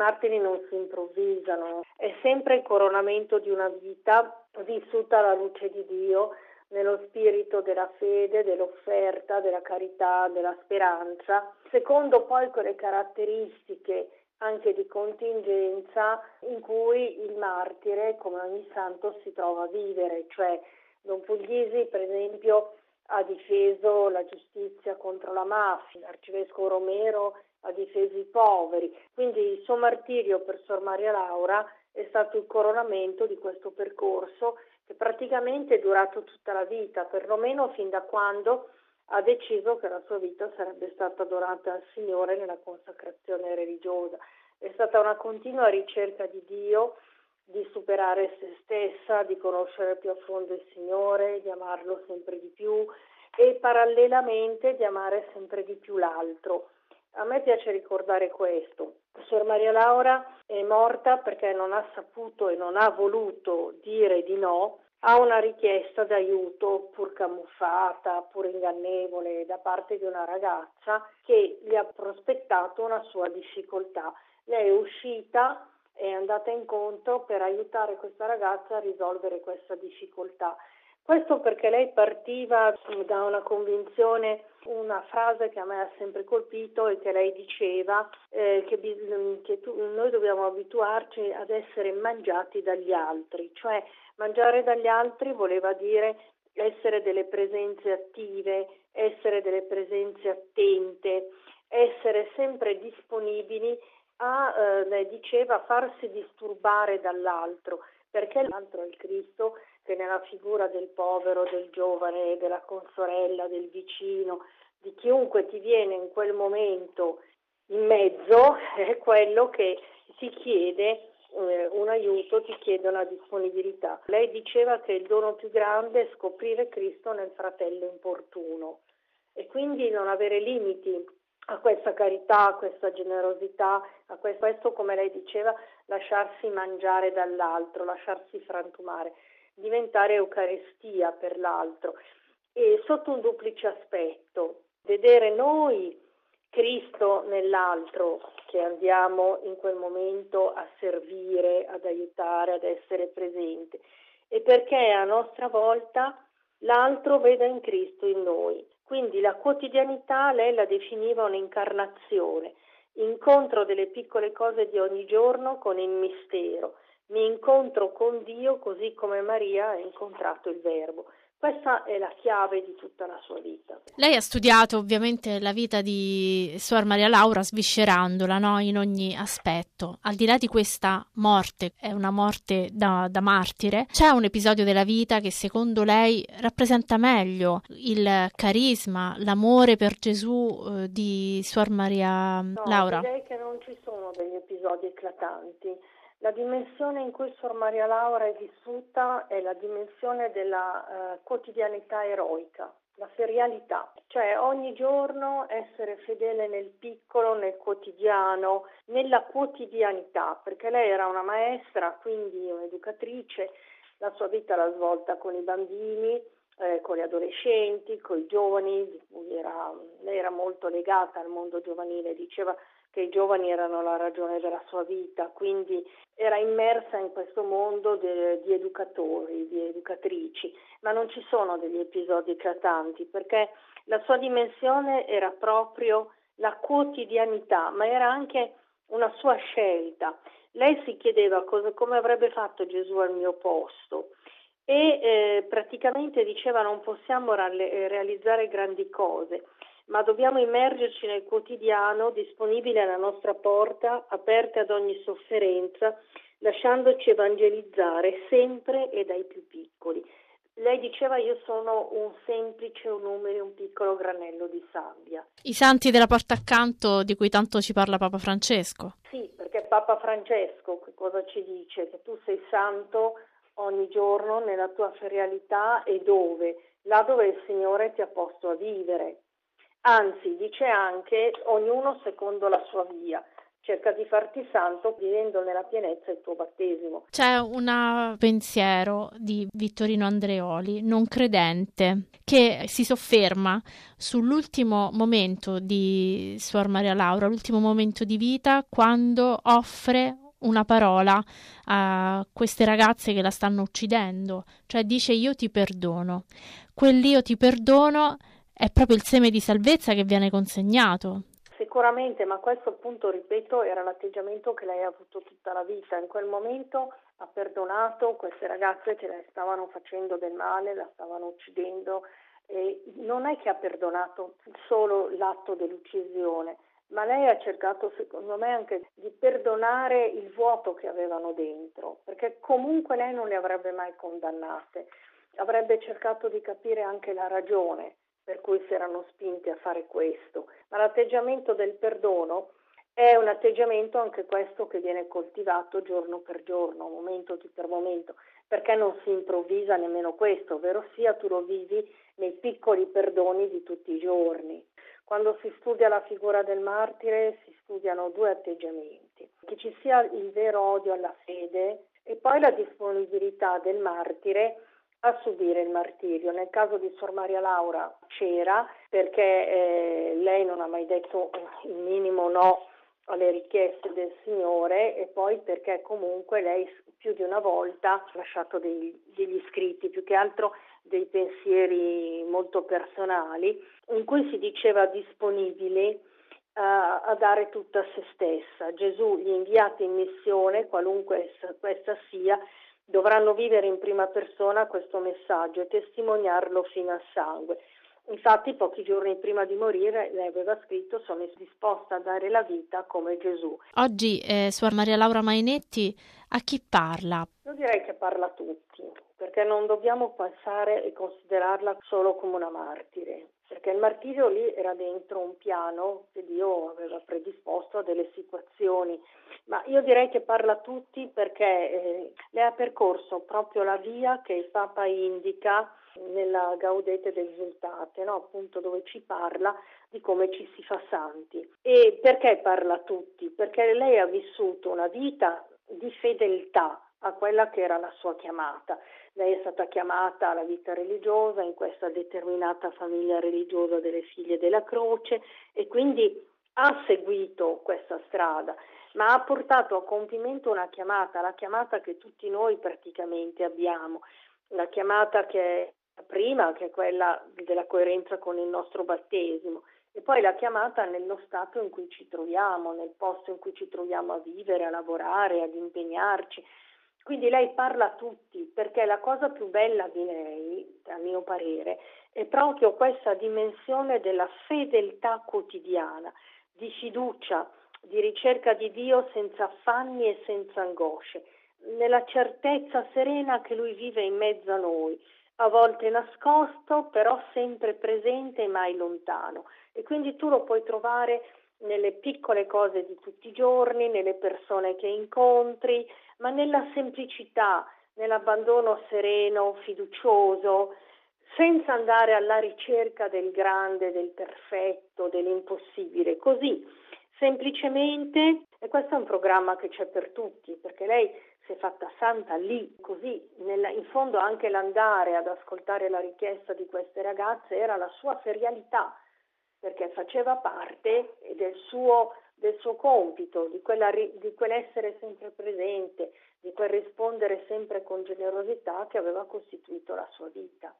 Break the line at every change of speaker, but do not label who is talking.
martiri non si improvvisano, è sempre il coronamento di una vita vissuta alla luce di Dio, nello spirito della fede, dell'offerta, della carità, della speranza, secondo poi quelle caratteristiche anche di contingenza in cui il martire, come ogni santo, si trova a vivere. Cioè Don Puglisi, per esempio, ha difeso la giustizia contro la mafia, l'arcivescovo Romero ha difeso i poveri, quindi il suo martirio per Sor Maria Laura è stato il coronamento di questo percorso che praticamente è durato tutta la vita, perlomeno fin da quando ha deciso che la sua vita sarebbe stata donata al Signore nella consacrazione religiosa. È stata una continua ricerca di Dio, di superare se stessa, di conoscere più a fondo il Signore, di amarlo sempre di più e parallelamente di amare sempre di più l'altro. A me piace ricordare questo. Sor Maria Laura è morta perché non ha saputo e non ha voluto dire di no a una richiesta d'aiuto pur camuffata, pur ingannevole da parte di una ragazza che gli ha prospettato una sua difficoltà. Lei è uscita, è andata incontro per aiutare questa ragazza a risolvere questa difficoltà. Questo perché lei partiva da una convinzione, una frase che a me ha sempre colpito e che lei diceva noi dobbiamo abituarci ad essere mangiati dagli altri, cioè mangiare dagli altri voleva dire essere delle presenze attive, essere delle presenze attente, essere sempre disponibili lei diceva, farsi disturbare dall'altro, perché l'altro è il Cristo che nella figura del povero, del giovane, della consorella, del vicino, di chiunque ti viene in quel momento in mezzo, è quello che ti chiede un aiuto, ti chiede una disponibilità. Lei diceva che il dono più grande è scoprire Cristo nel fratello importuno e quindi non avere limiti a questa carità, a questa generosità, a questo, come lei diceva, lasciarsi mangiare dall'altro, lasciarsi frantumare, diventare Eucaristia per l'altro e sotto un duplice aspetto, vedere noi Cristo nell'altro che andiamo in quel momento a servire, ad aiutare, ad essere presente e perché a nostra volta l'altro veda in Cristo in noi. Quindi la quotidianità lei la definiva un'incarnazione, incontro delle piccole cose di ogni giorno con il mistero. Mi incontro con Dio così come Maria ha incontrato il Verbo. Questa è la chiave di tutta la sua vita.
Lei ha studiato ovviamente la vita di Suor Maria Laura sviscerandola, no? In ogni aspetto. Al di là di questa morte, è una morte da martire, c'è un episodio della vita che secondo lei rappresenta meglio il carisma, l'amore per Gesù di Suor Maria Laura?
No, direi che non ci sono degli episodi eclatanti. La dimensione in cui Sor Maria Laura è vissuta è la dimensione della quotidianità eroica, la ferialità, cioè ogni giorno essere fedele nel piccolo, nel quotidiano, nella quotidianità, perché lei era una maestra, quindi un'educatrice, la sua vita l'ha svolta con i bambini, con gli adolescenti, con i giovani, di cui lei era molto legata al mondo giovanile, diceva che i giovani erano la ragione della sua vita, quindi era immersa in questo mondo di educatori, di educatrici, ma non ci sono degli episodi eclatanti perché la sua dimensione era proprio la quotidianità, ma era anche una sua scelta. Lei si chiedeva come avrebbe fatto Gesù al mio posto e praticamente diceva non possiamo realizzare grandi cose, ma dobbiamo immergerci nel quotidiano, disponibile alla nostra porta, aperte ad ogni sofferenza, lasciandoci evangelizzare sempre e dai più piccoli. Lei diceva io sono un semplice, un numero, un piccolo granello di sabbia.
I santi della porta accanto di cui tanto ci parla Papa Francesco.
Sì, perché Papa Francesco che cosa ci dice? Che tu sei santo ogni giorno nella tua ferialità e dove? Là dove il Signore ti ha posto a vivere. Anzi, dice anche ognuno secondo la sua via. cerca di farti santo vivendo nella pienezza il tuo battesimo.
C'è un pensiero di Vittorino Andreoli, non credente, che si sofferma sull'ultimo momento di Suor Maria Laura, l'ultimo momento di vita, quando offre una parola a queste ragazze che la stanno uccidendo, cioè dice io ti perdono. Quell'io ti perdono è proprio il seme di salvezza che viene consegnato.
Sicuramente, ma questo appunto, ripeto, era l'atteggiamento che lei ha avuto tutta la vita. In quel momento ha perdonato queste ragazze che le stavano facendo del male, la stavano uccidendo, e non è che ha perdonato solo l'atto dell'uccisione, ma lei ha cercato, secondo me, anche di perdonare il vuoto che avevano dentro, perché comunque lei non le avrebbe mai condannate, avrebbe cercato di capire anche la ragione per cui si erano spinti a fare questo. Ma l'atteggiamento del perdono è un atteggiamento anche questo che viene coltivato giorno per giorno, momento per momento, perché non si improvvisa nemmeno questo, ovvero sia tu lo vivi nei piccoli perdoni di tutti i giorni. Quando si studia la figura del martire si studiano due atteggiamenti, che ci sia il vero odio alla fede e poi la disponibilità del martire a subire il martirio. Nel caso di Suor Maria Laura c'era, perché lei non ha mai detto il minimo no alle richieste del Signore, e poi perché comunque lei più di una volta ha lasciato degli scritti, più che altro dei pensieri molto personali, in cui si diceva disponibile a dare tutta se stessa. Gesù, gli inviati in missione, qualunque questa sia, dovranno vivere in prima persona questo messaggio e testimoniarlo fino al sangue. Infatti, pochi giorni prima di morire, lei aveva scritto: sono disposta a dare la vita come Gesù.
Oggi Suor Maria Laura Mainetti a chi parla?
Io direi che parla a tutti, perché non dobbiamo pensare e considerarla solo come una martire, perché il martirio lì era dentro un piano che Dio aveva predisposto a delle situazioni, ma io direi che parla a tutti perché lei ha percorso proprio la via che il Papa indica nella Gaudete del Risultate, no? Appunto, dove ci parla di come ci si fa santi. E perché parla a tutti? Perché lei ha vissuto una vita di fedeltà a quella che era la sua chiamata. Lei è stata chiamata alla vita religiosa in questa determinata famiglia religiosa delle Figlie della Croce, e quindi ha seguito questa strada, ma ha portato a compimento una chiamata, la chiamata che tutti noi praticamente abbiamo, la chiamata che è prima, che è quella della coerenza con il nostro battesimo, e poi la chiamata nello stato in cui ci troviamo, nel posto in cui ci troviamo a vivere, a lavorare, ad impegnarci. Quindi lei parla a tutti, perché la cosa più bella di lei, a mio parere, è proprio questa dimensione della fedeltà quotidiana, di fiducia, di ricerca di Dio senza affanni e senza angosce, nella certezza serena che Lui vive in mezzo a noi, a volte nascosto, però sempre presente e mai lontano. E quindi tu lo puoi trovare nelle piccole cose di tutti i giorni, nelle persone che incontri, ma nella semplicità, nell'abbandono sereno, fiducioso, senza andare alla ricerca del grande, del perfetto, dell'impossibile. Così, semplicemente, e questo è un programma che c'è per tutti, perché lei si è fatta santa lì, così, in fondo anche l'andare ad ascoltare la richiesta di queste ragazze era la sua ferialità, perché faceva parte del suo compito, di quell'essere sempre presente, di quel rispondere sempre con generosità che aveva costituito la sua vita.